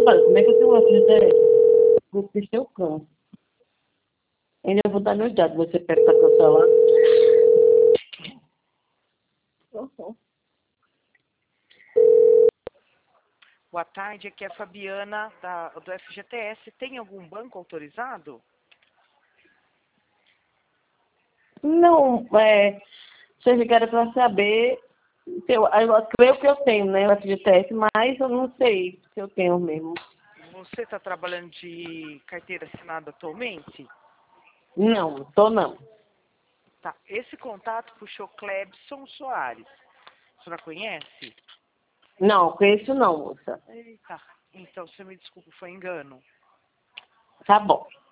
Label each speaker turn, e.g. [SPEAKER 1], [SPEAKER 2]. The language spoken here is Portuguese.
[SPEAKER 1] trabalho. Como é que eu tenho uma FGTS? Vou ter seu cão. Ainda vou dar meus dados. Você pega para cancelar. Uhum.
[SPEAKER 2] Boa tarde, aqui é a Fabiana do FGTS. Tem algum banco autorizado?
[SPEAKER 1] Não, vocês ligaram para saber. Eu creio que eu tenho, né, o FGTS, mas eu não sei se eu tenho mesmo.
[SPEAKER 2] Você está trabalhando de carteira assinada atualmente?
[SPEAKER 1] Não, tô não.
[SPEAKER 2] Tá. Esse contato puxou Clebson Soares. A senhora conhece?
[SPEAKER 1] Não, conheço não, moça.
[SPEAKER 2] Eita. Então, você me desculpa, foi engano.
[SPEAKER 1] Tá bom.